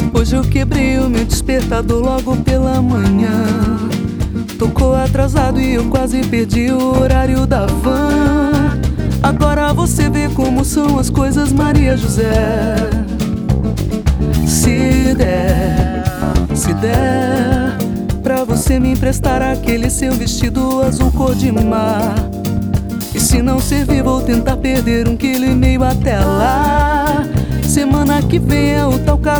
Hoje eu quebrei o meu despertador logo pela manhã. Tocou atrasado e eu quase perdi o horário da van. Agora você vê como são as coisas, Maria José. Se der pra você me emprestar aquele seu vestido azul cor de mar. E se não servir, vou tentar perder 1,5 kg até lá. Semana que vem é o tal caso.